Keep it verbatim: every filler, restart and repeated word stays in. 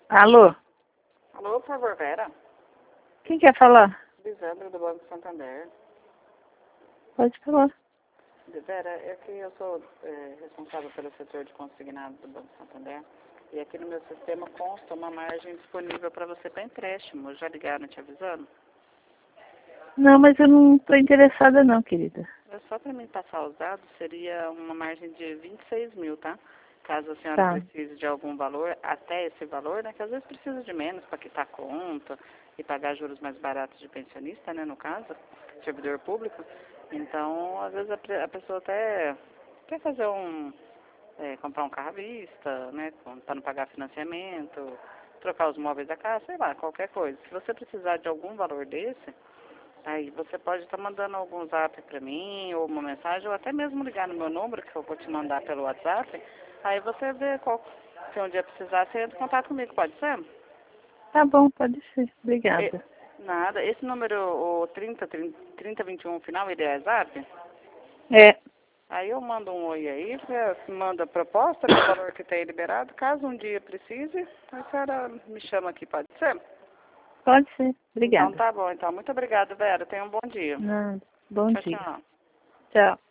Alô? Alô, por favor, Vera? Quem quer falar? Lisandra, do Banco Santander. Pode falar. Vera, é que eu sou é, responsável pelo setor de consignado do Banco Santander. E aqui no meu sistema consta uma margem disponível para você para empréstimo. Já ligaram te avisando? Não, mas eu não estou interessada não, querida. É só para mim passar os dados, seria uma margem de vinte e seis mil, tá? Caso a senhora Tá. precise de algum valor, até esse valor, né? Que às vezes precisa de menos para quitar a conta e pagar juros mais baratos de pensionista, né? No caso, servidor público. Então, às vezes a, pre- a pessoa até quer fazer um... É, comprar um carro à vista, né? Para não pagar financiamento, trocar os móveis da casa, sei lá, qualquer coisa. Se você precisar de algum valor desse, aí você pode estar mandando algum zap para mim, ou uma mensagem, ou até mesmo ligar no meu número, que eu vou te mandar pelo WhatsApp. Aí você vê qual, se um dia precisar, você entra em contato comigo, pode ser? Tá bom, pode ser. E- Obrigada. nada. Esse número, o trinta, trinta, vinte e um final, ele é zap? É. Aí eu mando um oi aí, você manda a proposta, com o valor que tem liberado. Caso um dia precise, a senhora me chama aqui, pode ser? Pode ser. Então Obrigada. tá bom, então. Muito obrigada, Vera. Tenha um bom dia. Nada. Bom Tchau, dia. tchau. Tchau.